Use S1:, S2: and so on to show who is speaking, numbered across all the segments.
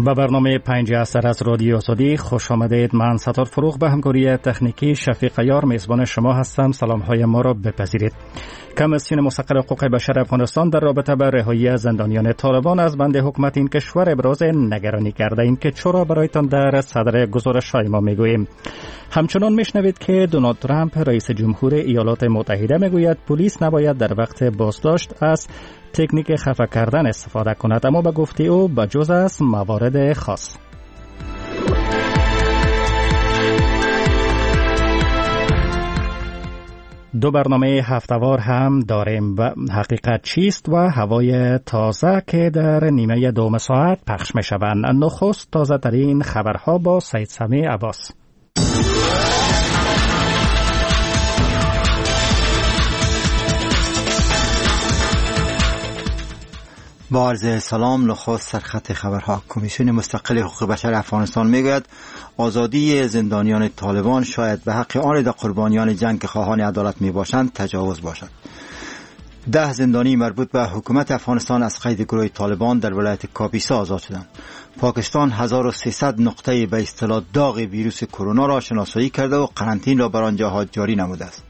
S1: به برنامه 5 اثر از رادیو آزادی خوش آمدید. من ستار فروغ به همکاری تکنیکی شفیق عیار میزبان شما هستم. سلام های ما را بپذیرید. کمیسیون مستقل حقوق بشر افغانستان در رابطه با رهایی زندانیان طالبان از بند حکومت این کشور ابراز نگرانی کرده. این که چرا برایتان در صدر گزارش های ما میگوییم. همچنان میشنوید که دونالد ترامپ رئیس جمهور ایالات متحده میگوید پلیس نباید در وقت بازداشت از تکنیک خفه کردن استفاده کند، اما به گفته او بجز از موارد خاص. دو برنامه هفته‌وار هم داریم. حقیقت چیست و هوای تازه که در نیمه دوم ساعت پخش می شوند. نخست تازه ترین خبرها با سید سمی عباس.
S2: با عرض سلام. نخست سرخط خبرها. کمیسیون مستقل حقوق بشر افغانستان میگوید آزادی زندانیان طالبان شاید به حق آن در قربانیان جنگ که خواهان عدالت می باشند تجاوز باشد. 10 زندانی مربوط به حکومت افغانستان از قید گروه طالبان در ولایت کاپیسا آزاد شدند. پاکستان 1300 نقطه به اصطلاح داغ ویروس کرونا را شناسایی کرده و قرنطینه را بر آنجاها جاری نموده است.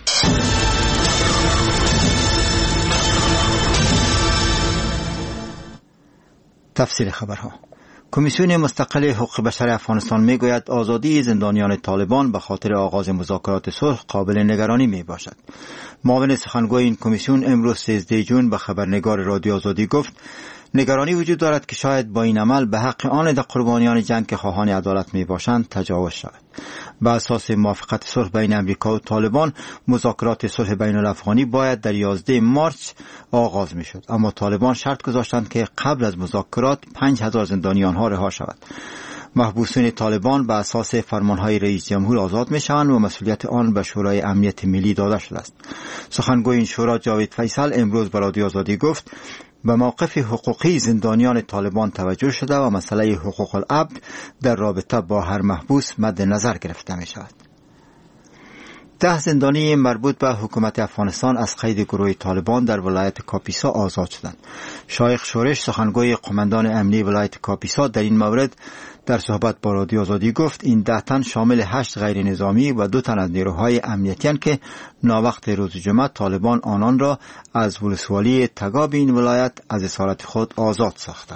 S2: تفصیل خبرها. کمیسیون مستقل حقوق بشر افغانستان میگوید آزادی زندانیان طالبان به خاطر آغاز مذاکرات صلح قابل نگرانی می باشد. معاون سخنگوی این کمیسیون امروز 13 جون به خبرنگار رادیو آزادی گفت نگرانی وجود دارد که شاید با این عمل به حق آن در قربانیان جنگ که خواهان عدالت می باشند تجاوز شود. بر اساس موافقت صلح بین امریکا و طالبان مذاکرات صلح بین الافغانی باید در 11 مارچ آغاز می شد، اما طالبان شرط گذاشتند که قبل از مذاکرات 5000 زندانی آنها رها شود. محبوسین طالبان بر اساس فرمانهای رئیس جمهور آزاد می شوند و مسئولیت آن به شورای امنیت ملی داده شده است. سخنگوی این شورا جاوید فیصل امروز به رادیو آزادی گفت به موقف حقوقی زندانیان طالبان توجه شده و مسئله حقوق العبد در رابطه با هر محبوس مد نظر گرفته می شود. 10 زندانی مربوط به حکومت افغانستان از قید گروه طالبان در ولایت کاپیسا آزاد شدند. شایخ شورش سخنگوی قماندان امنی ولایت کاپیسا در این مورد در صحبت با رادیو آزادی گفت این 10 تن شامل 8 غیر نظامی و 2 تن از نیروهای امنیتی هستند که ناوقت روز جمعه طالبان آنان را از ولسوالی تگاب این ولایت از اسارت خود آزاد ساختند.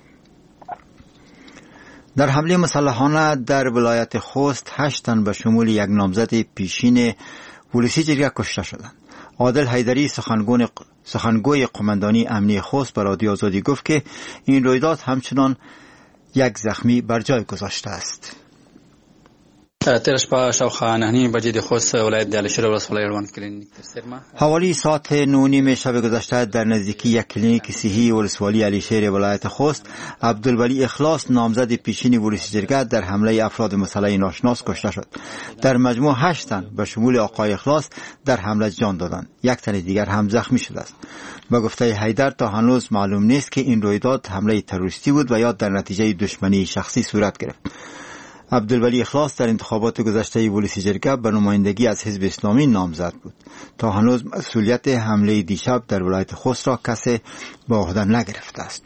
S2: در حمله مسلحانه در ولایت خوست 8 تن به شمول یک نامزد پیشین ولسی جرگه کشته شدند. عادل حیدری سخنگوی قماندانی امنی خوست به رادیو آزادی گفت که این رویداد همچنان یک زخمی بر جای گذاشته است.
S3: تیر شپه شاوخوا 9:30 بجې د خوست ولایت د علشیر ولسوالۍ اړوند کلینیک تر سرما
S2: حوالی ساعت 9:30 شب گذشته در نزدیکی یک کلینیک صحی ولسوالی علشیر ولایت خوست عبدالولی اخلاص نامزد پیشین ولسی جرگه در حمله افراد مسلح ناشناس کشته شد. در مجموع 8 تن به شمول آقای اخلاص در حمله جان دادند. یک تن دیگر هم زخمی شده است. به گفته حیدر تا هنوز معلوم نیست که این رویداد حمله تروریستی بود و یا در نتیجه دشمنی شخصی صورت گرفت. عبدالولی اخلاص در انتخابات گذشته ولسی جرگه به نمایندگی از حزب اسلامی نامزد بود. تا هنوز مسئولیت حمله دیشب در ولایت خوست را کسی به عهده نگرفته است.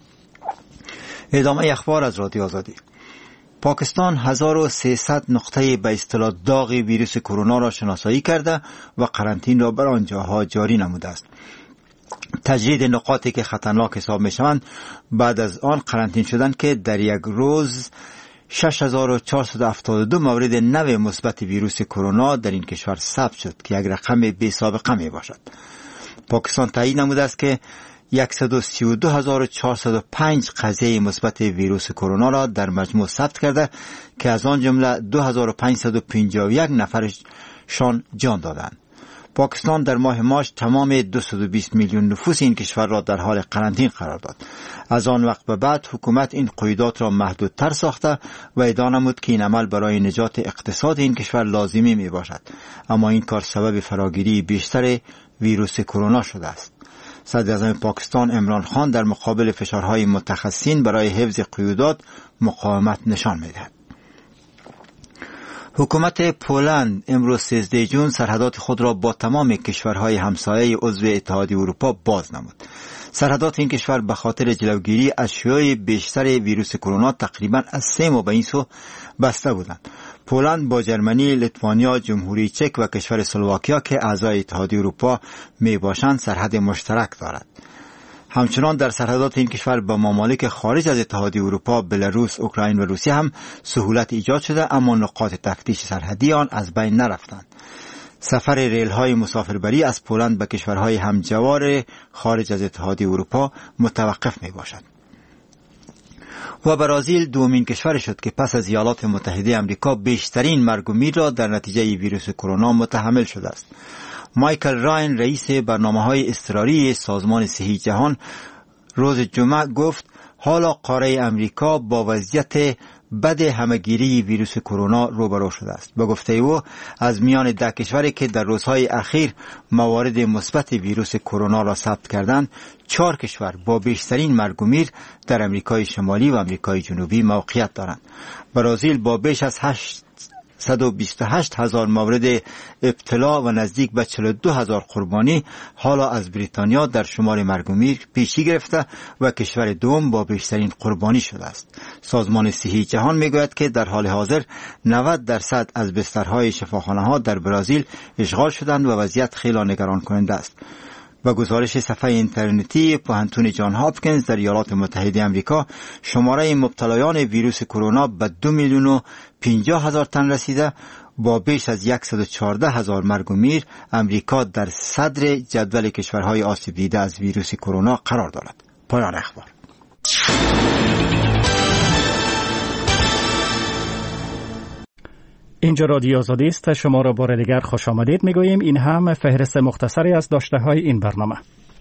S2: ادامه اخبار از رادیو آزادی. پاکستان 1300 نقطه به اصطلاح داغ ویروس کرونا را شناسایی کرده و قرنطینه را بر آنجاها جاری نموده است. تجدید نقاطی که خطرناک حساب می شوند بعد از آن قرنطینه شدند که در یک روز 6472 مورد نو مثبت ویروس کرونا در این کشور ثبت شد که یک رقم بی سابقه می باشد. پاکستان تایید نموده است که 132405 قضیه مثبت ویروس کرونا را در مجموع ثبت کرده که از آن جمله 2551 نفرشان جان دادند. پاکستان در ماه مارس تمام 220 میلیون نفوس این کشور را در حال قرنطینه قرار داد. از آن وقت به بعد حکومت این قیودات را محدودتر ساخته و ادعا نمود که این عمل برای نجات اقتصاد این کشور لازمی می باشد، اما این کار سبب فراگیری بیشتر ویروس کرونا شده است. صدر اعظم پاکستان عمران خان در مقابل فشارهای متخصصین برای حفظ قیودات مقاومت نشان می‌دهد. حکومت پولند امروز 13 جون سرحدات خود را با تمام کشورهای همسایه عضو اتحادیه اروپا باز نمود. سرحدات این کشور به خاطر جلوگیری از شیوع بیشتر ویروس کرونا تقریبا از 3 ماه به این سو بسته بودند. پولند با جرمنی، لیتوانیا، جمهوری چک و کشور اسلواکیا که اعضای اتحادیه اروپا می باشند سرحد مشترک دارد. همچنان در سرحدات این کشور با ممالک خارج از اتحادیه اروپا، بلاروس، اوکراین و روسیه هم سهولت ایجاد شده، اما نقاط تفتیش سرحدی آن از بین نرفتند. سفر ریل های مسافربری از پولند به کشورهای همجوار خارج از اتحادیه اروپا متوقف می باشد. و برازیل دومین کشور شد که پس از ایالات متحده آمریکا بیشترین مرگ و میر را در نتیجه ویروس کرونا متحمل شده است. مایکل راین رئیس برنامه‌های اضطراری سازمان صحی جهان روز جمعه گفت حالا قاره آمریکا با وضعیت بد همه‌گیری ویروس کرونا روبرو شده است. به گفته او از میان 10 کشوری که در روزهای اخیر موارد مثبت ویروس کرونا را ثبت کردند، 4 کشور با بیشترین مرگ و میر در آمریکای شمالی و آمریکای جنوبی موقعیت دارند. برزیل با بیش از 128,000 مورد ابتلا و نزدیک به 42,000 قربانی حالا از بریتانیا در شمار مرگ و میر پیشی گرفته و کشور دوم با بیشترین قربانی شده است. سازمان صحی جهان میگوید که در حال حاضر 90% از بسترهای شفاخانه‌ها در برزیل اشغال شدند و وضعیت خیلی نگران کننده است. با گزارش صفحه اینترنتی پوهنتون جان هاپکینز در ایالات متحده آمریکا، شماره مبتلایان ویروس کرونا به 2,050,000 تن رسیده. با بیش از 114,000 مرگ و میر، امریکا در صدر جدول کشورهای آسیب دیده از ویروس کرونا قرار دارد. پایان اخبار.
S1: اینجا رادیو آزادی است. شما را بار دیگر خوش آمدید میگوییم. این هم فهرست مختصری از داشته های این برنامه.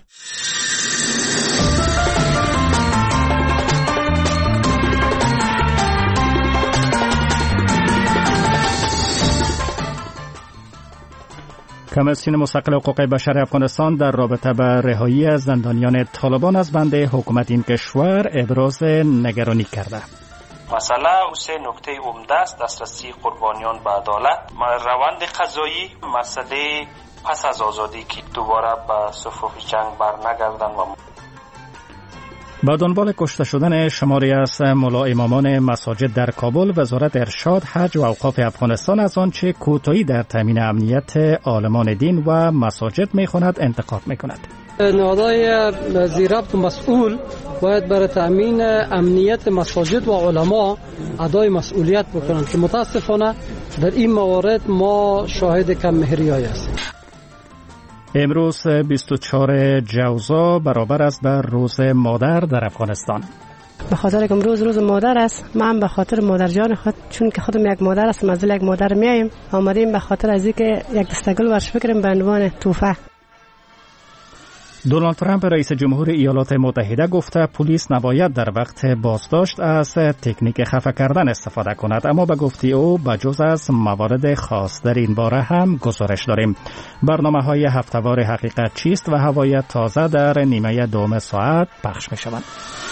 S1: کمیسیون مستقل حقوق بشر افغانستان در رابطه با رهایی از زندانیان طالبان از بند حکومت این کشور ابراز نگرانی کرده.
S4: مسئله او 3 نکته عمده است: دسترسی قربانیان به عدالت، روند قضایی، مسئله پس از آزادی که دوباره به صفوف جنگ برنگردند. و
S1: با دنبال کشته شدن شماری از ملا امامان مساجد در کابل، وزارت ارشاد، حج و اوقاف افغانستان از آنچه کوتاهی در تامین امنیت عالمان دین و مساجد می‌خواند انتقاد می‌کند.
S5: نهادهای زیربط و مسئول باید برای تأمین امنیت مساجد و علما ادای مسئولیت بکنند که متاسفانه در این موارد ما شاهد کم مهریایی هستیم.
S1: امروز 24 جوزا برابر است بر روز مادر در افغانستان.
S6: به خاطر که امروز روز مادر است، من به خاطر مادر جان خود، چون که خودم یک مادر هستم، از یک مادر میایم، آمدیم به خاطر از اینکه یک دستگل ورش بگیریم به عنوان تحفه.
S1: دونالد ترامپ رئیس جمهور ایالات متحده گفته پلیس نباید در وقت بازداشت از تکنیک خفه کردن استفاده کند، اما به گفته او بجز از موارد خاص در این باره هم گزارش داریم. برنامه‌های هفته‌وار حقیقت چیست و هوای تازه در نیمه دوم ساعت پخش می‌شوند.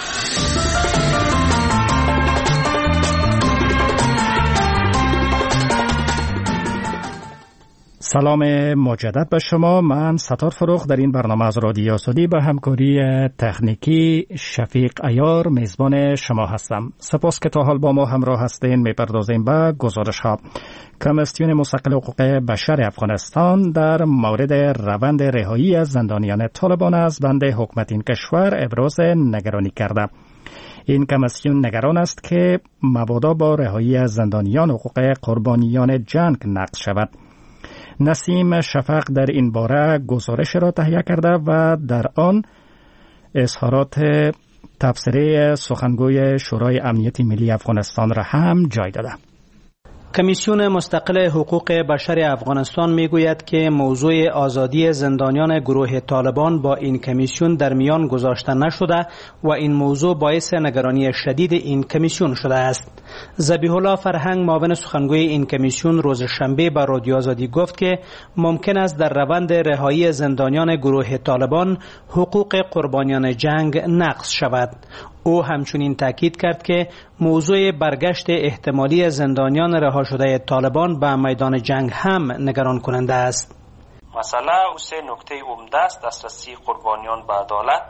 S1: سلام مجدد به شما. من ستار فروغ در این برنامه از رادیو آزادی به همکاری تکنیکی شفیق عیار میزبان شما هستم. سپاس که تا حال با ما همراه هستین. میپردازیم به گزارش ها. کمیسیون مستقل حقوق بشر افغانستان در مورد روند رهایی از زندانیان طالبان از بند حکومت این کشور ابراز نگرانی کرده. این کمیسیون نگران است که مبادا با رهایی از زندانیان حقوق قربانیان جنگ نقض شود. نسیم شفق در این باره گزارش را تهیه کرده و در آن اظهارات تبصره سخنگوی شورای امنیت ملی افغانستان را هم جای داده.
S7: کمیسیون مستقل حقوق بشر افغانستان میگوید که موضوع آزادی زندانیان گروه طالبان با این کمیسیون در میان گذاشته نشده و این موضوع باعث نگرانی شدید این کمیسیون شده است. ذبیح الله فرهنگ معاون سخنگوی این کمیسیون روز شنبه به رادیو آزادی گفت که ممکن است در روند رهایی زندانیان گروه طالبان حقوق قربانیان جنگ نقض شود. او همچنین تاکید کرد که موضوع برگشت احتمالی زندانیان رها شده طالبان به میدان جنگ هم نگران کننده است.
S4: مسئله او 3 نکته عمده است: دسترسی قربانیان به عدالت،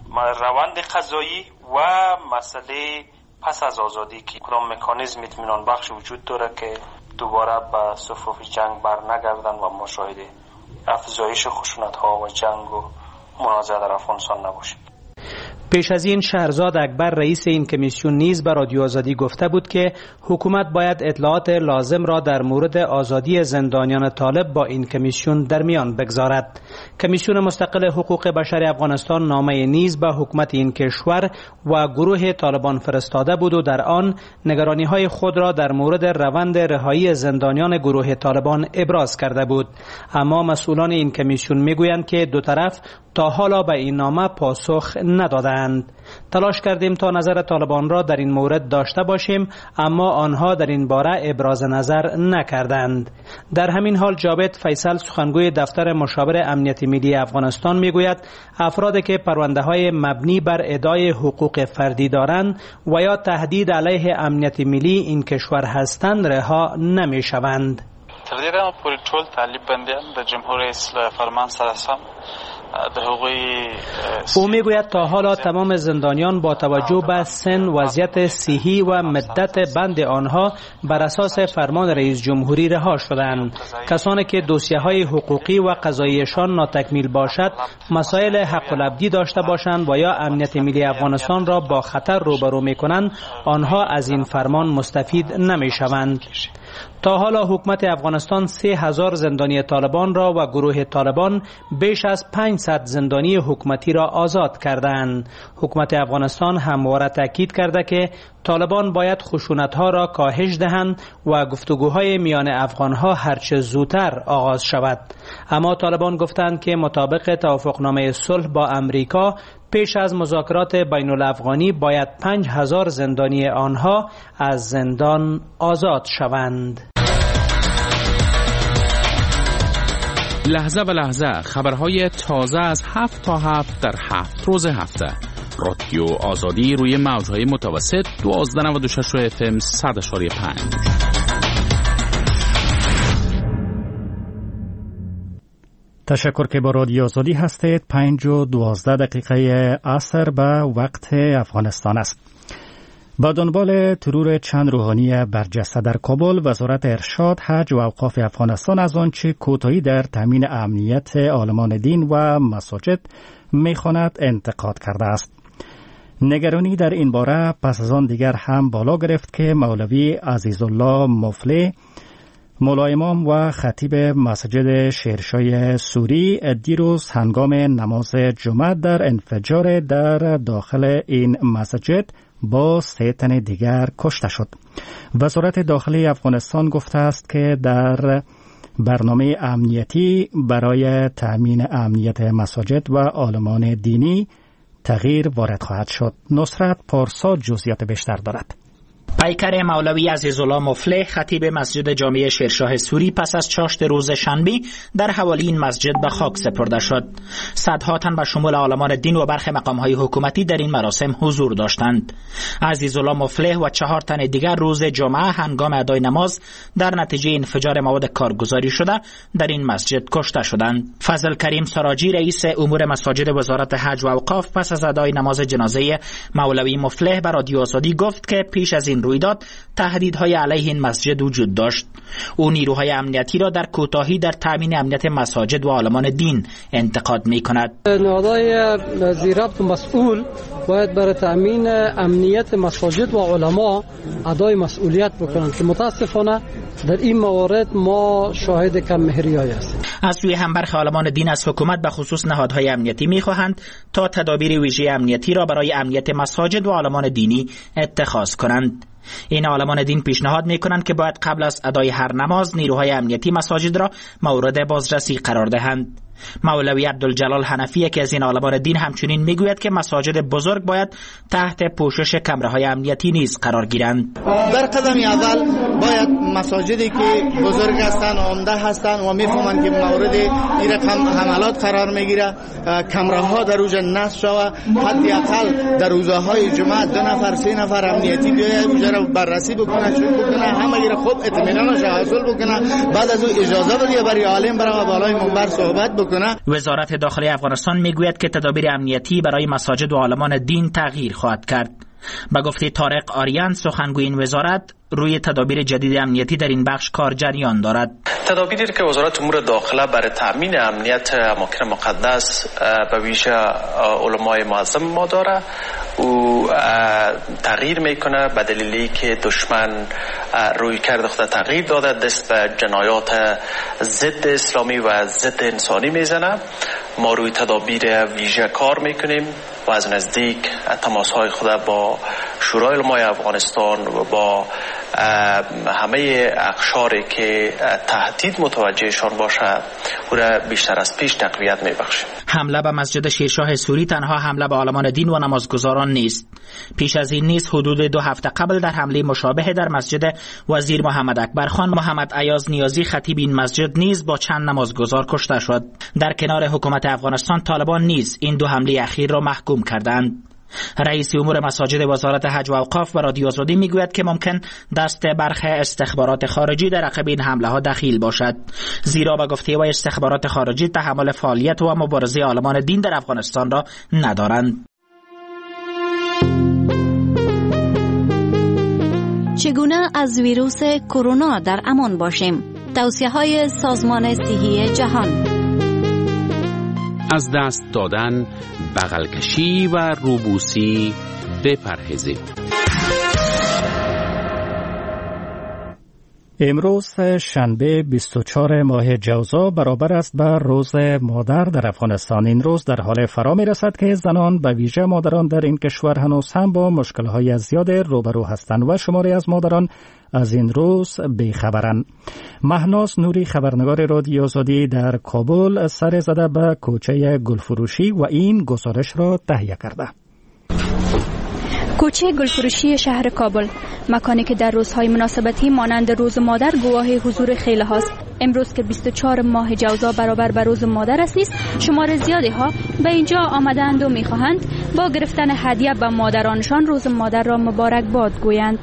S4: روند قضایی و مسئله پس از آزادی که کدام مکانیزم اطمینان بخش وجود داره که دوباره به صفوف جنگ بر نگردن و مشاهده افزایش خشونت ها و جنگ و منازعه در افغانستان نباشیم.
S7: پیش از این شهرزاد اکبر رئیس این کمیسیون نیز به رادیو آزادی گفته بود که حکومت باید اطلاعات لازم را در مورد آزادی زندانیان طالب با این کمیسیون در میان بگذارد. کمیسیون مستقل حقوق بشر افغانستان نامه نیز به حکومت این کشور و گروه طالبان فرستاده بود و در آن نگرانی‌های خود را در مورد روند رهایی زندانیان گروه طالبان ابراز کرده بود. اما مسئولان این کمیسیون میگویند که دو طرف تا حالا به این نامه پاسخ ندادند. تلاش کردیم تا نظر طالبان را در این مورد داشته باشیم، اما آنها در این باره ابراز نظر نکردند. در همین حال جاوید فیصل سخنگوی دفتر مشاور امنیت ملی افغانستان میگوید افرادی که پرونده‌های مبنی بر ادعای حقوق فردی دارند و یا تهدید علیه امنیت ملی این کشور هستند رها نمی‌شوند.
S8: تر دې دمه پورې ټول طالب بندیان د جمهور اسلام فرمان سره سم
S7: او میگوید تا حالا تمام زندانیان با توجه به سن، وضعیت صحی و مدت بند آنها بر اساس فرمان رئیس جمهوری رها شدند. کسانی که دوسیه‌های حقوقی و قضاییشان ناتکمیل باشد، مسائل حق العبدی داشته باشند و یا امنیت ملی افغانستان را با خطر روبرو می‌کنند، آنها از این فرمان مستفید نمی‌شوند. تا حالا حکومت افغانستان 3000 زندانی طالبان را و گروه طالبان بیش از 500 زندانی حکومتی را آزاد کردند. حکومت افغانستان همواره تاکید کرده که طالبان باید خشونت‌ها را کاهش دهند و گفتگوهای میان افغان‌ها هرچه زودتر آغاز شود. اما طالبان گفتند که مطابق توافقنامه صلح با امریکا پیش از مذاکرات بین الافغانی باید 5000 زندانی آنها از زندان آزاد شوند.
S9: لحظه به لحظه خبرهای تازه از 7 تا 7 در 7 روز هفته. رادیو آزادی روی موجهای متوسط 1296 FM 100.5.
S1: تشکر که با رادیو آزادی هستید. 5:12 عصر به وقت افغانستان است. با دنبال ترور چند روحانی برجسته در کابل، وزارت ارشاد، حج و اوقاف افغانستان از آنچه کوتاهی در تامین امنیت عالمان دین و مساجد می‌خواند انتقاد کرده است. نگرانی در این باره پس از آن دیگر هم بالا گرفت که مولوی عزیزالله مفلح، مولای امام و خطیب مسجد شیرشاه سوری دیروز هنگام نماز جمعه در انفجار در داخل این مسجد با 3 تن دیگر کشته شد. وزارت داخلی افغانستان گفته است که در برنامه امنیتی برای تأمین امنیت مساجد و عالمان دینی تغییر وارد خواهد شد. نصرت پارسا جزئیات بیشتر دارد.
S10: پیکر مولوی عزیزالله مفلح، خطیب مسجد جامع شیرشاه سوری، پس از چاشت روز شنبه در حوالی این مسجد به خاک سپرده شد. صدها تن به شمول عالمان دین و برخی مقام‌های حکومتی در این مراسم حضور داشتند. عزیزالله مفلح و 4 تن دیگر روز جمعه هنگام ادای نماز در نتیجه انفجار مواد کارگزاری شده در این مسجد کشته شدند. فضل کریم سراجی، رئیس امور مساجد وزارت حج و اوقاف، پس از ادای نماز جنازه مولوی مفلح به رادیو آزادی گفت که پیش از این رویداد تهدیدهای علیه این مسجد وجود داشت. او نیروهای امنیتی را در کوتاهی در تامین امنیت مساجد و عالمان دین انتقاد می‌کند.
S5: نهادهای زیربط و مسئول باید برای تامین امنیت مساجد و علما ادای مسئولیت بکنند که متاسفانه در این موارد ما شاهد کم مهریایی هستیم.
S10: از سوی هم برخی عالمان دین از حکومت به خصوص نهادهای امنیتی می‌خواهند تا تدابیر ویژه امنیتی را برای امنیت مساجد و عالمان دینی اتخاذ کنند. این عالمان دین پیشنهاد می‌کنند که باید قبل از ادای هر نماز نیروهای امنیتی مساجد را مورد بازرسی قرار دهند. مولوی عبدالجلال حنفی که از این عالمان دین همچنین میگوید که مساجد بزرگ باید تحت پوشش کمره‌های امنیتی نیز قرار گیرند.
S11: در قدم اول باید مساجدی که بزرگ هستند، عمده هستند و میفهمند که مورد این رقم حملات قرار میگیره، کمره‌ها در اوج نصب شود، حداقل در روزهای جمعه 2 نفر 3 نفر امنیتی بیاید اوج مسئله رو بررسی بکنه، شروع بکنه، همه را خوب اطمینانش حاصل بکنه، بعد از او اجازه بده برای عالم برای بالای منبر صحبت بکنه.
S10: وزارت داخلی افغانستان میگوید که تدابیر امنیتی برای مساجد و عالمان دین تغییر خواهد کرد. به گفته طارق آریان سخنگوی این وزارت، روی تدابیر جدید امنیتی در این بخش کار جریان دارد.
S12: تدابیری که وزارت امور داخله برای تامین امنیت اماکن مقدس به ویژه علمای معظم ما داره او تغییر میکنه به دلیلی که دشمن روی کرده خود تغییر داده، دست به جنایات ضد اسلامی و ضد انسانی میزنه. ما روی تدابیر ویژه کار میکنیم و از نزدیک تماس های خود با شورای علمای افغانستان و با همه اقشاری که تهدید متوجهشان باشه او را بیشتر از پیش تقویت میبخشیم.
S10: حمله به مسجد شیرشاه سوری تنها حمله به عالمان دین و نمازگزاران نیست. پیش از این نیز حدود 2 هفته قبل در حمله مشابه در مسجد وزیر محمد اکبرخان، محمد ایاز نیازی خطیب این مسجد نیز با چند نمازگزار کشته شد. در کنار حکومت افغانستان، طالبان نیز این 2 حمله اخیر را محکوم کردند. رئیس امور مساجد وزارت حج و اوقاف به رادیو آزادی میگوید که ممکن دست برخی استخبارات خارجی در عقب این حمله ها دخیل باشد، زیرا به گفته او استخبارات خارجی تحمل فعالیت و مبارزه عالمان دین در افغانستان را ندارند.
S13: چگونه از ویروس کرونا در امان باشیم؟ توصیه‌های سازمان صحی جهان.
S9: از دست دادن، بغل کشی و روبوسی بپرهیزید.
S1: امروز شنبه 24 ماه جوزا برابر است به روز مادر در افغانستان. این روز در حال فرا می رسد که زنان به ویژه مادران در این کشور هنوز هم با مشکل‌های زیاد روبرو هستند و شماری از مادران از این روز بیخبرند. مهناز نوری خبرنگار رادیو آزادی در کابل سر زده به کوچه گلفروشی و این گزارش را تهیه کرده.
S14: کوچه گلفروشی شهر کابل، مکانی که در روزهای مناسبتی مانند روز مادر گواه حضور خیله هاست. امروز که 24 ماه جوزا برابر به روز مادر است نیست، شمار زیادی ها به اینجا آمدند و میخواهند با گرفتن هدیه به مادرانشان روز مادر را مبارک باد گویند.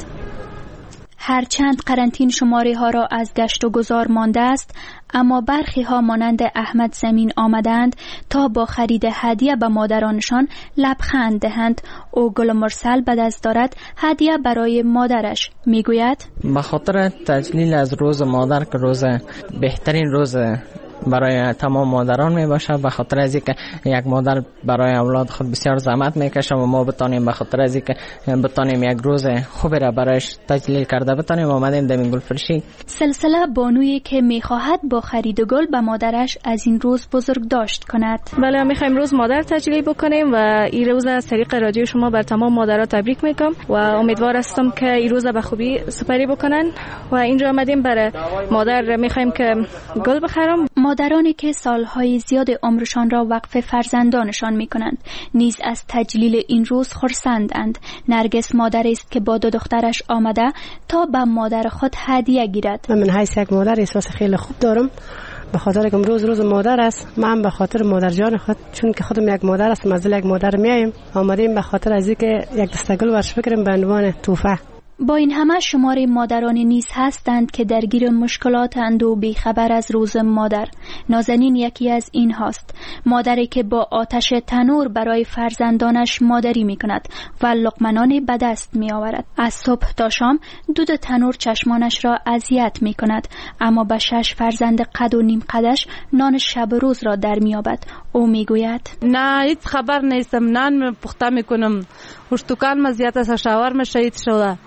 S14: هرچند قرنطین شماری ها را از گشت و گذار مانده است، اما برخی ها مانند احمد زمین آمدند تا با خرید هدیه به مادرانشان لبخند دهند. او گل مرسل بعد از دارد هدیه برای مادرش میگوید
S15: به خاطر تجلیل از روز مادر که روز بهترین روز برای تمام مادران می باشد، به خاطر از اینکه یک مادر برای اولاد خود بسیار زحمت میکشه و ما بتانیم به خاطر از اینکه بتانیم یک روز خوبی را برایش تجلیل کرده بتانیم آمدیم در این گلفروشی.
S14: سلسله بانویی که میخواهد با خرید گل به مادرش از این روز بزرگ داشت کند.
S16: بله، میخوایم روز مادر تجلیل بکنیم و این روز از طریق رادیو شما بر تمام مادرها تبریک میگم و امیدوار هستم که این روز به خوبی سپری بکنن و اینجا آمدیم برای مادر میخوایم که گل بخرم.
S14: مادرانی که سالهای زیاد عمرشان را وقف فرزندانشان می‌کنند نیز از تجلیل این روز خرسندند. نرگس مادری است که با 2 دخترش آمده تا به مادر خود هدیه گیرد.
S6: من حیث یک مادر احساس خیلی خوب دارم، به خاطر که روز مادر است. من به خاطر مادر جان خود، چون که خودم یک مادر هستم، از یک مادر میایم آمدیم به خاطر از اینکه یک دستگل ورش بگیریم به عنوان تحفه.
S14: با این همه شمار مادرانی نیز هستند که درگیر مشکلاتند و بیخبر از روز مادر. نازنین یکی از این هاست، مادری که با آتش تنور برای فرزندانش مادری می کند و لقمنانی به دست می آورد. از صبح تا شام دود تنور چشمانش را اذیت می کند، اما به 6 فرزند قد و نیم قدش نان شب و روز را در می آورد. او می گوید
S17: نه، هیچ خبر نیستم، نان پخته می کنم، هشتوکان ما زیاد است، شاورما شهید شده،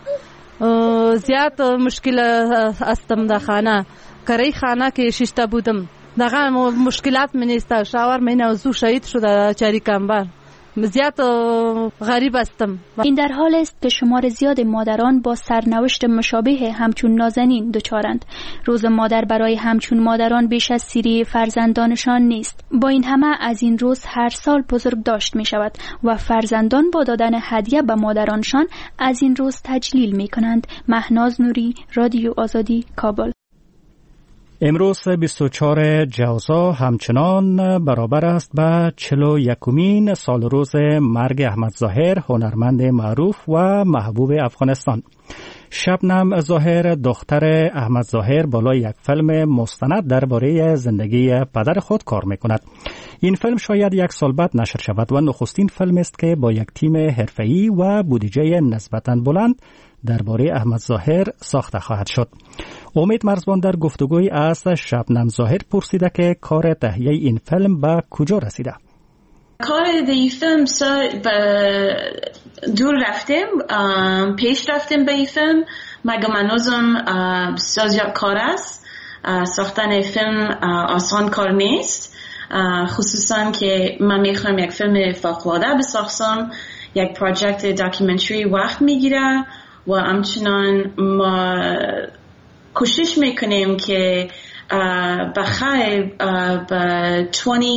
S17: زیاد مشکل استم در خانه، کاری خانه که شیشته بودم، دقیقا مشکلات می نیست، شاور می نوزو شهید شده چاری کمبر، زیاد غریب استم.
S14: این در حال است که شمار زیاد مادران با سرنوشت مشابه همچون نازنین دچارند. روز مادر برای همچون مادران بیش از سیری فرزندانشان نیست. با این همه از این روز هر سال بزرگ داشت می شود و فرزندان با دادن هدیه به مادرانشان از این روز تجلیل می کنند. مهناز نوری، رادیو آزادی، کابل.
S1: امروز 24 جوزا همچنان برابر است به 41مین سال روز مرگ احمد ظاهر، هنرمند معروف و محبوب افغانستان. شبنم ظاهر دختر احمد ظاهر بالای یک فیلم مستند درباره زندگی پدر خود کار می‌کند. این فیلم شاید 1 سال بعد نشر شود و نخستین فیلم است که با یک تیم حرفه‌ای و بودجه نسبتاً بلند درباره احمد ظاهر ساخته خواهد شد. امید مرزبان در گفتگوی از شبنم ظاهر پرسیده که کار تهیه این فیلم به کجا رسیده.
S18: کار این فیلم دور رفتیم، پیش رفتیم به این فیلم. مگه منوزم بسیار زیاد کار است. ساختن فیلم آسان کار نیست، خصوصا که من میخوام یک فیلم فوق‌العاده بسازم. یک پروژکت داکیومنتری وقت میگیره و همچنان ما کوشش میکنیم که بخیر به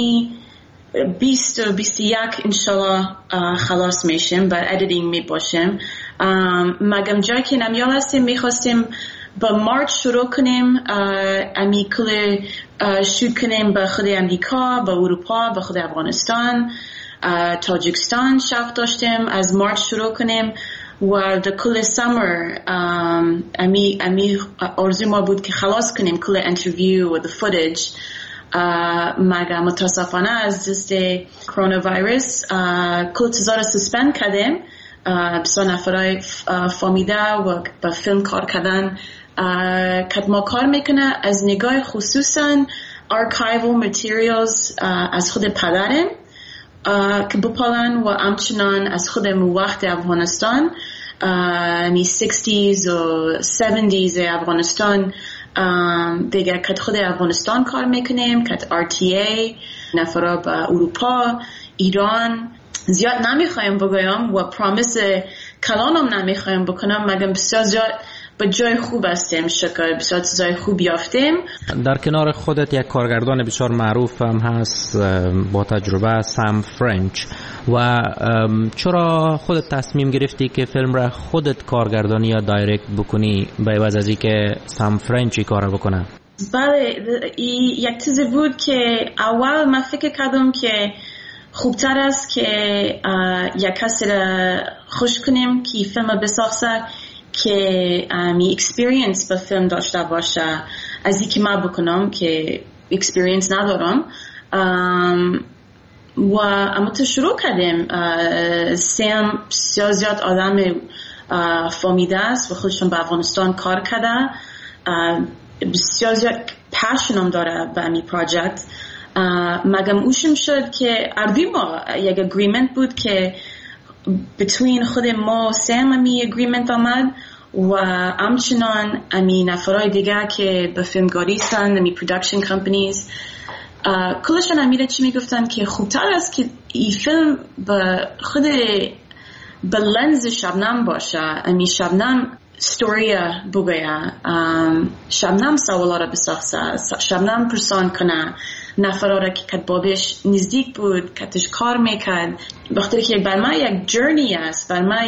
S18: 20 و 21 انشالله خلاص میشیم، با ادیتینگ میباشیم. مگم جایی که نمیال هستیم میخواستیم با مارچ شروع کنیم، امی کل شروع کنیم به خود امریکا، به اروپا، به خود افغانستان، تاجیکستان شفت داشتیم از مارچ شروع کنیم و در کل سمر امی آرزو ما بود که خلاص کنیم کل انترویو و the footage. مگه متاسفانه از دست کرونا ویروس کل چیزا رو سسپند کردیم. بسیار نفرای فامیده و با فیلم کار کردن که ما کار میکنه از نگاه خصوصا archival materials از خود پدرم که بپالن و همچنان از خود وقت افغانستان، می 60s و 70s افغانستان دیگه که خود افغانستان کار میکنیم، که RTA نفرا به اروپا، ایران زیاد نمیخوایم بگویم و پرامیس کلانم نمیخوایم بکنم، مگم بسیار زیاد به جای خوب هستیم، شکر بسیار چیزای خوب یافتیم.
S19: در کنار خودت یک کارگردان بسیار معروف هم هست با تجربه، سام فرنچ، و چرا خودت تصمیم گرفتی که فیلم را خودت کارگردانی یا دایرکت بکنی به عوض از اینکه سام فرنچی کار بکنه؟
S18: بله، یک چیزی بود که اول من فکر کردم که خوبتر است که یک کسی را خوش کنیم که فیلم بسازه که می اکسپریانس به فیلم داشته باشه از اینکه من بکنم که اکسپریانس ندارم. و اما تو شروع کردیم. سام بسیار زیاد آدم فهمیده است و خودشون به افغانستان کار کرده، بسیار زیاد پشنم داره به این پروژکت. مگم اوشم شد که اردوی ما یک اگریمنت بود که بتوین خود ما و سام امی اگریمنت آمد و همچنان امی نفرای دیگه که به فیلمگاری هستند، امی پرودکشن کمپنیز، کلشان امیره چی میگفتن که خوبتر است که این فیلم به خود به لنز شبنم باشه، امی شبنم ستوری بگویه، شبنم سوالا را بسازه، شبنم پرسان کنه نفرها را که بابش نزدیک بود، کتش کار میکرد. بخاطر که بر من یک جرنی است، بر من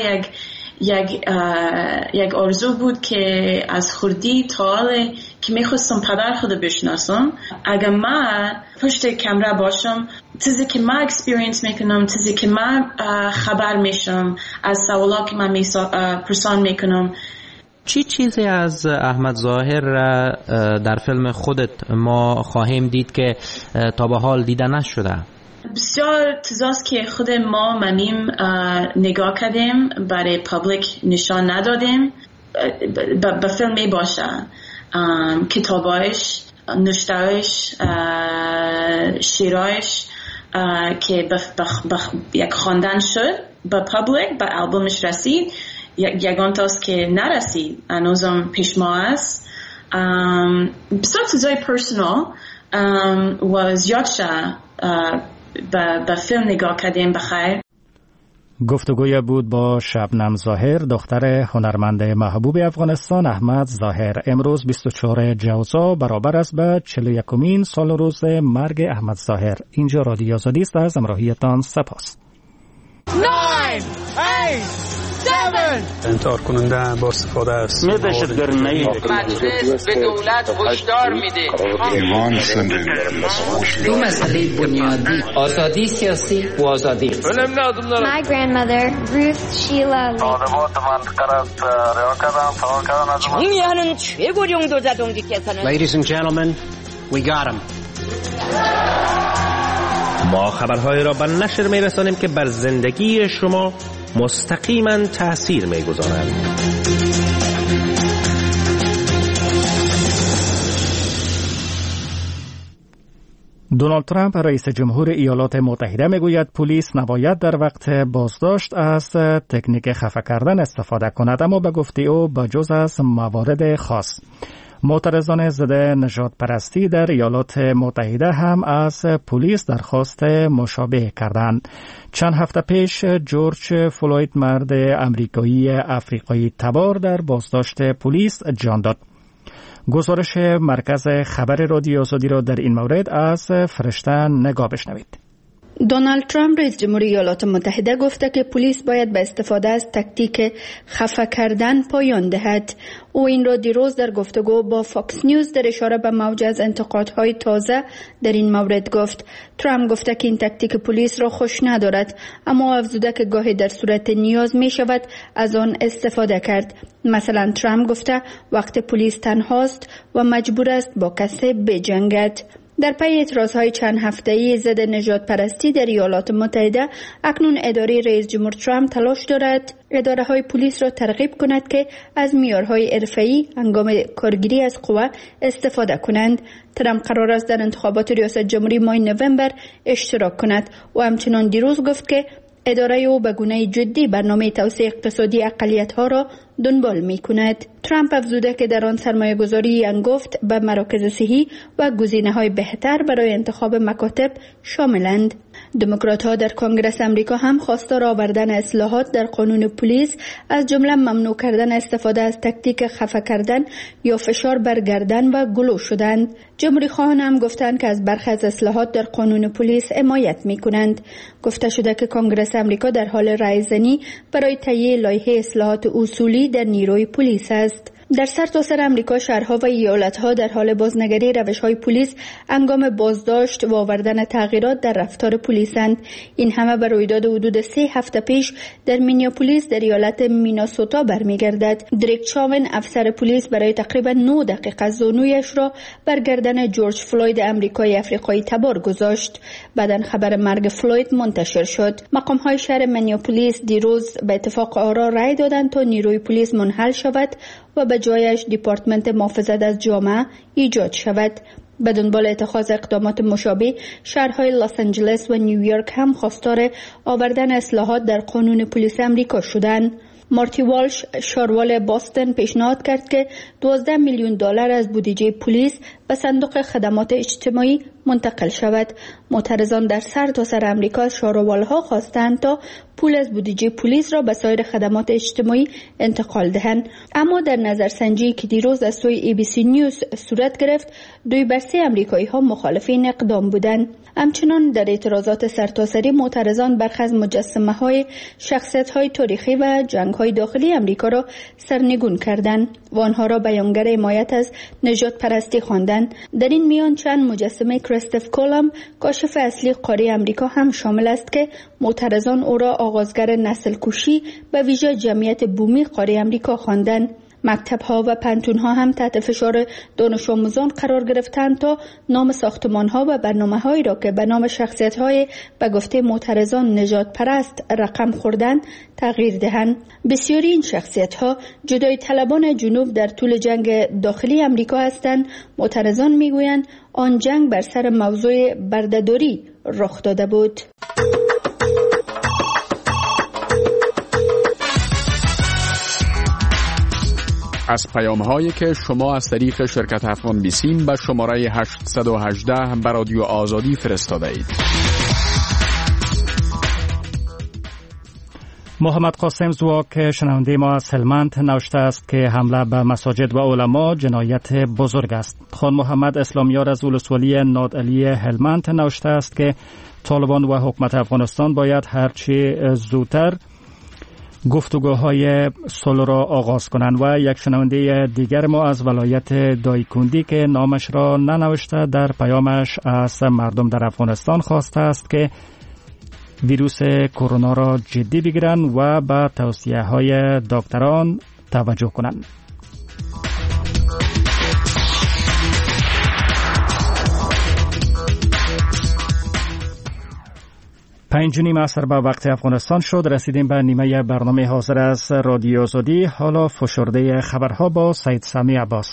S18: یک آرزو بود که از خردی تا حال که میخواستم پدر خود بشناسم. اگر من پشت کمره باشم، چیزی که من اکسپریانس میکنم، چیزی که من خبر میشم از سوالا که من پرسان میکنم.
S19: چی چیزی از احمد ظاهر در فیلم خودت ما خواهیم دید که تا به حال دیده نشده؟
S18: بسیار چیزاست که خود ما منیم نگاه کردیم، برای پابلیک نشان ندادیم. به فیلم می باشه، کتابایش، نشتهایش، شیرایش که یک خواندن شد به پابلیک، به البومش رسید. یگان تاست که نرسید، هنوزم پیش ما است. بسیار چیزای پرسونال و زیاد شد به فیلم نگاه کردیم. بخیر.
S1: گفتگوی بود با شبنم ظاهر، دختر هنرمند محبوب افغانستان احمد ظاهر. امروز 24 جوزا برابر است به 41مین سال روز مرگ احمد ظاهر. اینجا رادیو آزادی است. از همراهیتان سپاس.
S20: 9 8 انتحار کننده با استفاده است
S21: مجلس به دولت هشدار میده
S22: دو مسئله بنیادی آزادی سیاسی و آزادی
S23: My grandmother Ruth Sheila
S22: 정의하는 최고령 도자동지께서는
S24: Ladies and gentlemen, we got him.
S25: ما خبرهای را به نشر می‌رسانیم که بر زندگی شما مستقیما تأثیر می‌گذارند.
S1: دونالد ترامپ رئیس جمهور ایالات متحده میگوید پلیس نباید در وقت بازداشت از تکنیک خفه کردن استفاده کند، اما به گفته او بجز از موارد خاص. معترضان ضد نژاد پرستی در ایالات متحده هم از پلیس درخواست مشابه کردند. چند هفته پیش جورج فلوید مرد امریکایی افریقایی تبار در بازداشت پلیس جان داد. گزارش مرکز خبر رادیو آزادی را در این مورد از فرشته نگاه بشنوید.
S26: دونالد ترامپ رئیس جمهور ایالات متحده گفته که پلیس باید به استفاده از تاکتیک خفه کردن پایان دهد. او این را دیروز در گفتگو با فاکس نیوز در اشاره به موج از انتقادهای تازه در این مورد گفت. ترامپ گفته که این تاکتیک پلیس را خوش ندارد، اما افزوده که گاهی در صورت نیاز می شود از آن استفاده کرد. مثلا ترامپ گفته وقت پلیس تنهاست و مجبور است با کسی بجنگد. در پی اعتراضهای چند هفته‌ای ضد نژاد پرستی در ایالات متحده، اکنون اداره رئیس جمهور ترامپ تلاش دارد اداره‌های پلیس را ترغیب کند که از معیارهای حرفه‌ای هنگام کارگیری از قوه استفاده کنند. ترامپ قرار است در انتخابات ریاست جمهوری ماه نوامبر اشتراک کند و همچنان دیروز گفت که اداره او به گونه جدی برنامه توسعه اقتصادی اقلیت‌ها را دنبال می‌کند. ترامپ افزوده که در آن سرمایه‌گذاری انگفت به مراکز صحی و گزینه‌های بهتر برای انتخاب مکاتب شاملند. دموکرات‌ها در کنگره آمریکا هم خواستار آوردن اصلاحات در قانون پلیس، از جمله ممنوع کردن استفاده از تاکتیک خفه کردن یا فشار بر گردن و گلو شدند. جمهوری‌خواهان هم گفتند که از برخی از اصلاحات در قانون پلیس حمایت می‌کنند. گفته شده که کنگره آمریکا در حال رایزنی برای تهیه لایحه اصلاحات اصولی در نیروی پلیس است. در سرتاسر آمریکا شهرها و ایالت‌ها در حال بازنگری روش‌های پلیس هنگام بازداشت و آوردن تغییرات در رفتار پلیسند. این همه بر رویداد حدود 3 هفته پیش در مینیاپولیس در ایالت میناسوتا برمیگردد. دریک چاون افسر پلیس برای تقریبا 9 دقیقه زانویش را بر گردن جورج فلوید امریکایی افریقایی تبار گذاشت. بعداً خبر مرگ فلوید منتشر شد. مقام‌های شهر مینیاپولیس دیروز به اتفاق آرا رأی دادند تا نیروی پلیس منحل شود و به جایش دیپارتمنت محافظت از جامعه ایجاد شود. به دنبال اتخاذ اقدامات مشابه، شهرهای لس آنجلس و نیویورک هم خواستار آوردن اصلاحات در قانون پلیس امریکا شدند. مارتی والش شاروال باستن پیشنهاد کرد که $12 میلیون از بودجه پلیس به صندوق خدمات اجتماعی منتقل شود. معترضان در سرتاسر آمریکا شاروالها خواستند تا پول از بودجه پلیس را به سایر خدمات اجتماعی انتقال دهند، اما در نظرسنجی که دیروز از سوی ABC نیوز صورت گرفت، 2/3 آمریکایی‌ها مخالف این اقدام بودند. همچنان در اعتراضات سرتاسری معترضان برخی از مجسمه‌های شخصیت‌های تاریخی و جنگ‌های داخلی آمریکا را سرنگون کردند و آنها را بیانگر حمایت از نژاد پرستی خواندند. در این میان چند مجسمه کریستوف کولوم، کاشف اصلی قاره آمریکا هم شامل است که معترضان او را آغازگر نسل کشی به ویژه جمعیت بومی قاره آمریکا خواندند. مکتب‌ها و پنتون‌ها هم تحت فشار دانش آموزان قرار گرفتند تا نام ساختمان‌ها و برنامه‌هایی را که به نام شخصیت‌های به گفته معترضان نژاد پرست رقم خوردند تغییر دهند. بسیاری این شخصیت‌ها جدای طلبان جنوب در طول جنگ داخلی آمریکا هستند. معترضان می‌گویند آن جنگ بر سر موضوع بردهداری رخ داده بود.
S9: از پیام‌هایی که شما از طریق شرکت افغان بیسیم به شماره 818 به رادیو آزادی فرستاده اید.
S1: محمد قاسم زواک شنونده ما از هلمند نوشته است که حمله به مساجد و علما جنایت بزرگ است. خان محمد اسلامیار از ولسوالی نادعلی هلمند نوشته است که طالبان و حکومت افغانستان باید هرچی زودتر گفتگوهای صلح را آغاز کنند. و یک شنونده دیگر ما از ولایت دایکندی که نامش را ننوشته در پیامش از مردم در افغانستان خواسته است که ویروس کرونا را جدی بگیرند و به توصیه های دکتران توجه کنند. 5:30 عصر به وقت افغانستان شد. رسیدیم به نیمه برنامه حاضر از رادیو آزادی. حالا فشرده خبرها با سید سامی عباس.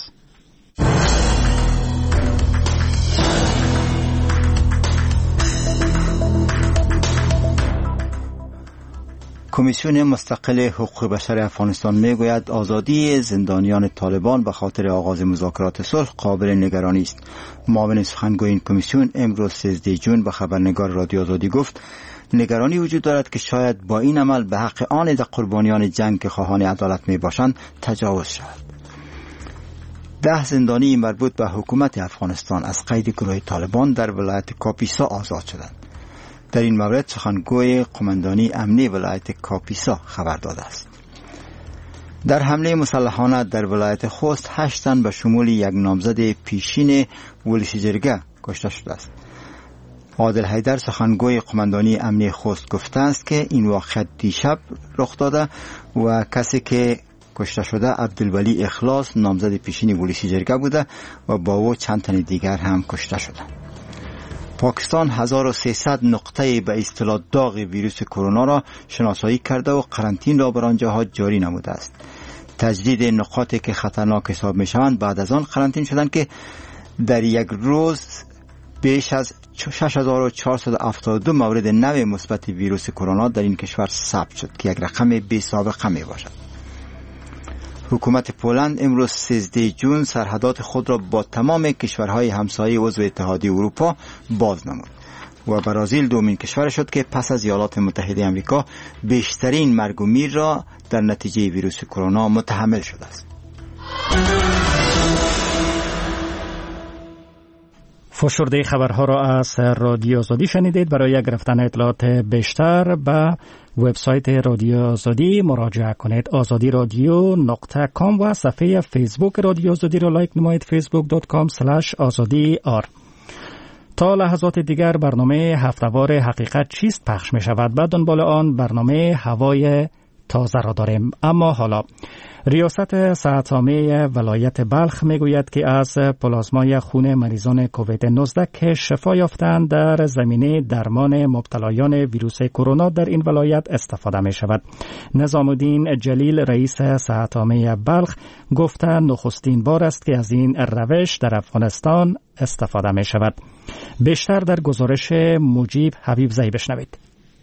S2: کمیسیون مستقل حقوق بشر افغانستان میگوید آزادی زندانیان طالبان به خاطر آغاز مذاکرات صلح قابل نگرانی است. معاون سخنگوی این کمیسیون امروز 13 جون به خبرنگار رادیو آزادی گفت نگرانی وجود دارد که شاید با این عمل به حق آن از قربانیان جنگ که خواهان عدالت می باشند تجاوز شود. 10 زندانی مربوط به حکومت افغانستان از قید گروه طالبان در ولایت کاپیسا آزاد شدند. در این مورد سخنگوی قماندانی امنی ولایت کاپیسا خبر داده است. در حمله مسلحانه در ولایت خوست 8 تن به شمول یک نامزد پیشین ولسی جرگه کشته شده است. عادل حیدر سخنگوی قماندانی امنی خوست گفته است که این واقعه دیشب رخ داده و کسی که کشته شده عبدالولی اخلاص نامزد پیشین ولسی جرگه بوده و با او چند تن دیگر هم کشته شدند. پاکستان 1300 نقطه به اصطلاح داغ ویروس کرونا را شناسایی کرده و قرنطین را بر آنجاها جاری نموده است. تجدید نقاطی که خطرناک حساب می شوند بعد از آن قرنطین شدند که در یک روز بیش از 6472 مورد نو مثبت ویروس کرونا در این کشور ثبت شد که یک رقم بی سابقه می باشد. حکومت پولند امروز 13 جون سرحدات خود را با تمام کشورهای همسایه عضو اتحادیه اروپا باز نمود و برزیل دومین کشور شد که پس از ایالات متحده آمریکا بیشترین مرگ و میر را در نتیجه ویروس کرونا متحمل شده است.
S1: فشرده خبرها را از رادیو آزادی شنیدید. برای گرفتن اطلاعات بیشتر به وبسایت رادیو آزادی مراجعه کنید. azadi.radio.com و صفحه فیسبوک رادیو آزادی را لایک نمایید. facebook.com/azadi.r. تا لحظات دیگر برنامه هفته‌وار حقیقت چیست پخش می شود. بعد دنبال آن برنامه هوای تازه را داریم. اما حالا ریاست صحت‌عامه ولایت بلخ میگوید که از پلازمای خون مریضان کووید 19 که شفا یافتند در زمینه درمان مبتلایان ویروس کرونا در این ولایت استفاده می شود. نظام الدین جلیل رئیس صحت‌عامه بلخ گفته نخستین بار است که از این روش در افغانستان استفاده می شود. بیشتر در گزارش مجیب حبیب زی بشنوید.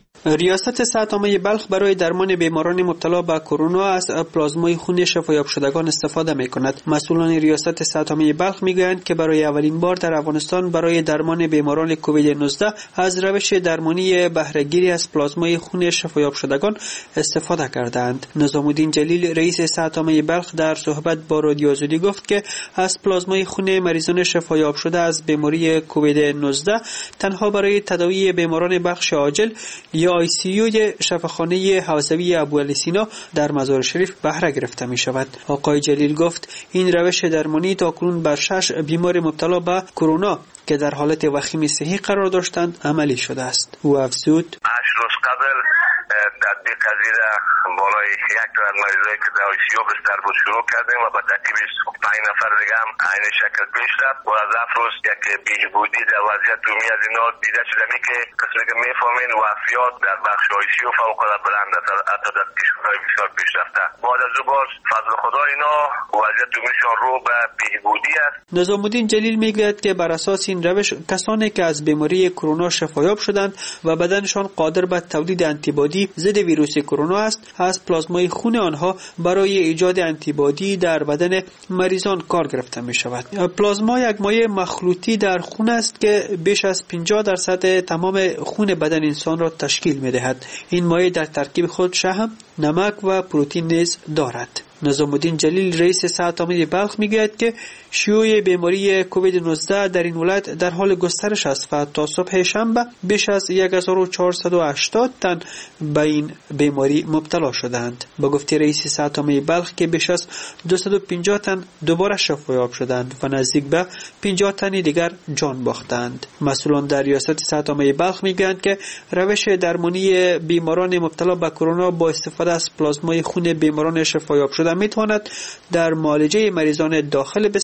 S3: ریاست صحت‌عامه بلخ برای درمان بیماران مبتلا به کرونا از پلازمای خون شفایاب شدگان استفاده می‌کند. مسئولان ریاست صحت‌عامه بلخ می‌گویند که برای اولین بار در افغانستان برای درمان بیماران کووید 19 از روش درمانی بهره‌گیری از پلازمای خون شفایاب شدگان استفاده کردند. نظام الدین جلیل رئیس صحت‌عامه بلخ در صحبت با رادیو آزادی گفت که از پلازمای خون مریضان شفایاب شده از بیماری کووید 19 تنها برای تداوی بیماران بخش عاجل یا ICU شفاخانه حوزوی ابوعلی سینا در مزار شریف بهره گرفته می شود. آقای جلیل گفت این روش درمانی تاکنون بر 6 بیمار مبتلا به کرونا که در حالت وخیم صحی قرار داشتند عملی شده است. او افزود
S4: 8 روز قبل تطبیق قضیه بالای 1 تا از مریضایی که در ICU بستر بود شروع کردیم و با ترتیب 5 نفر دیگه هم عین شکل پیش رفت و از افروز یک بهبودی در وضعیت عمومی از اینا دیده شده که کسی که میفهمین وفیات در بخش ICU فوق العاده بلند است حتی در کشورهای بسیار پیشرفته. بعد از او باز فضل خدا اینا وضعیت عمومیشان رو به بهبودی است.
S3: نظام الدین جلیل میگوید که بر اساس این روش کسانی که از بیماری کرونا شفایاب شدند و بدنشان قادر به تولید آنتیبادی ضد ویروس کرونا است از پلازمای خون آنها برای ایجاد آنتیبادی در بدن مریضان کار گرفته می شود. پلازما یک مایع مخلوطی در خون است که بیش از 50% تمام خون بدن انسان را تشکیل می دهد. این مایع در ترکیب خود شحم، نمک و پروتئین نیز دارد. نظام الدین جلیل رئیس صحت عامه بلخ میگوید که شیوع بیماری کووید 19 در این ولایت در حال گسترش است و تا صبح شنبه بیش از 1480 تن به این بیماری مبتلا شدند. با گفته رئیس صحت عامه بلخ که بیش از 250 تن دوباره شفایاب شدند و نزدیک به 50 تن دیگر جان باختند. مسئولان در ریاست صحت عامه بلخ میگویند که روش درمانی بیماران مبتلا به کرونا با استفاده از پلازمای خون بیماران شفایاب شده میتواند در معالجه مریضان داخل